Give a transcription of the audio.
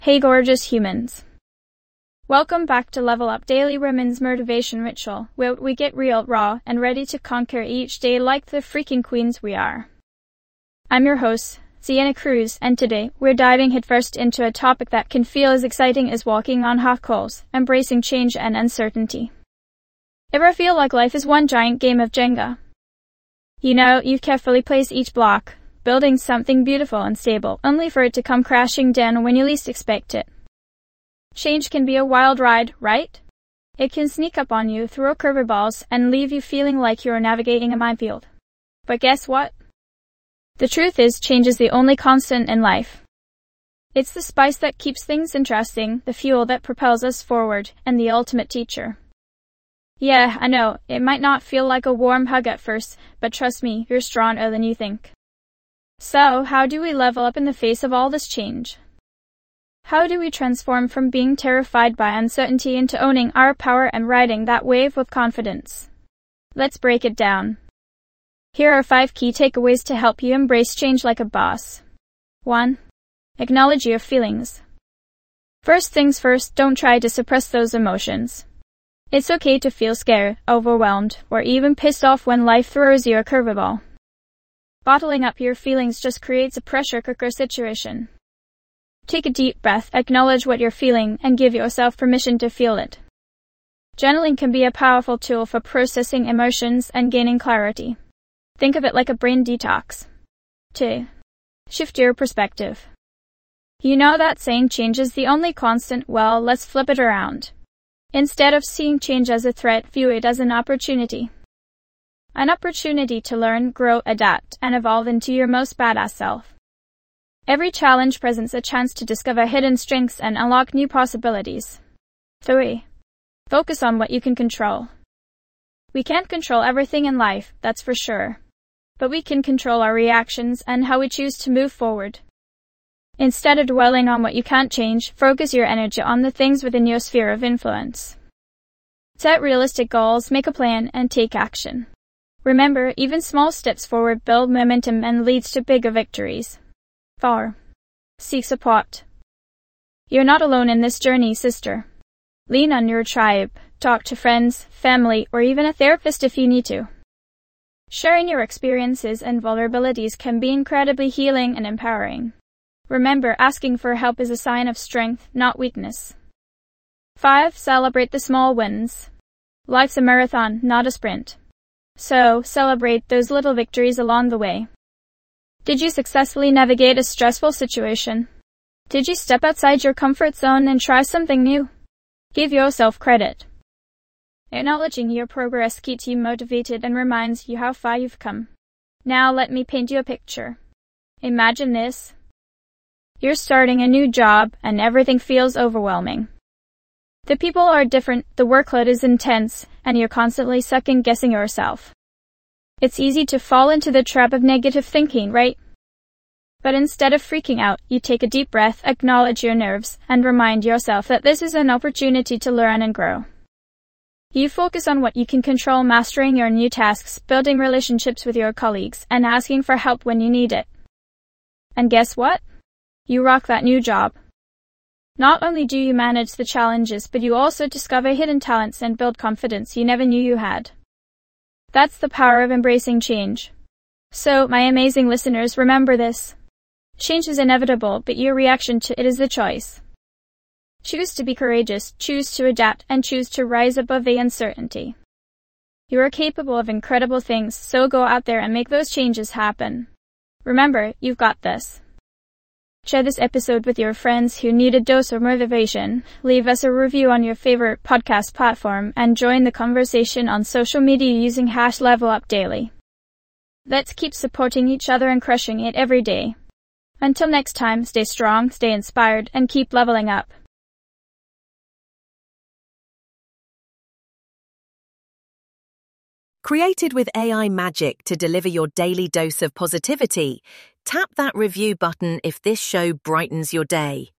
Hey gorgeous humans. Welcome back to Level Up Daily Women's Motivation Ritual, where we get real, raw, and ready to conquer each day like the freaking queens we are. I'm your host, Sienna Cruz, and today we're diving headfirst into a topic that can feel as exciting as walking on hot coals, embracing change and uncertainty. Ever feel like life is one giant game of Jenga? You know, you carefully place each block, building something beautiful and stable, only for it to come crashing down when you least expect it. Change can be a wild ride, right? It can sneak up on you, throw curveballs, and leave you feeling like you're navigating a minefield. But guess what? The truth is, change is the only constant in life. It's the spice that keeps things interesting, the fuel that propels us forward, and the ultimate teacher. Yeah, I know, it might not feel like a warm hug at first, but trust me, you're stronger than you think. So, how do we level up in the face of all this change? How do we transform from being terrified by uncertainty into owning our power and riding that wave with confidence? Let's break it down. Here are 5 key takeaways to help you embrace change like a boss. 1. Acknowledge your feelings. First things first, don't try to suppress those emotions. It's okay to feel scared, overwhelmed, or even pissed off when life throws you a curveball. Bottling up your feelings just creates a pressure cooker situation. Take a deep breath, acknowledge what you're feeling, and give yourself permission to feel it. Journaling can be a powerful tool for processing emotions and gaining clarity. Think of it like a brain detox. 2. Shift your perspective. You know that saying change is the only constant? Well, let's flip it around. Instead of seeing change as a threat, view it as an opportunity. An opportunity to learn, grow, adapt, and evolve into your most badass self. Every challenge presents a chance to discover hidden strengths and unlock new possibilities. 3. Focus on what you can control. We can't control everything in life, that's for sure. But we can control our reactions and how we choose to move forward. Instead of dwelling on what you can't change, focus your energy on the things within your sphere of influence. Set realistic goals, make a plan, and take action. Remember, even small steps forward build momentum and leads to bigger victories. 4. Seek support. You're not alone in this journey, sister. Lean on your tribe, talk to friends, family, or even a therapist if you need to. Sharing your experiences and vulnerabilities can be incredibly healing and empowering. Remember, asking for help is a sign of strength, not weakness. 5. Celebrate the small wins. Life's a marathon, not a sprint. So, celebrate those little victories along the way. Did you successfully navigate a stressful situation? Did you step outside your comfort zone and try something new? Give yourself credit. Acknowledging your progress keeps you motivated and reminds you how far you've come. Now let me paint you a picture. Imagine this. You're starting a new job and everything feels overwhelming. The people are different, the workload is intense, and you're constantly second-guessing yourself. It's easy to fall into the trap of negative thinking, right? But instead of freaking out, you take a deep breath, acknowledge your nerves, and remind yourself that this is an opportunity to learn and grow. You focus on what you can control, mastering your new tasks, building relationships with your colleagues, and asking for help when you need it. And guess what? You rock that new job. Not only do you manage the challenges, but you also discover hidden talents and build confidence you never knew you had. That's the power of embracing change. So, my amazing listeners, remember this. Change is inevitable, but your reaction to it is the choice. Choose to be courageous, choose to adapt, and choose to rise above the uncertainty. You are capable of incredible things, so go out there and make those changes happen. Remember, you've got this. Share this episode with your friends who need a dose of motivation, leave us a review on your favorite podcast platform, and join the conversation on social media using #LevelUpDaily. Let's keep supporting each other and crushing it every day. Until next time, stay strong, stay inspired, and keep leveling up. Created with AI magic to deliver your daily dose of positivity, tap that review button if this show brightens your day.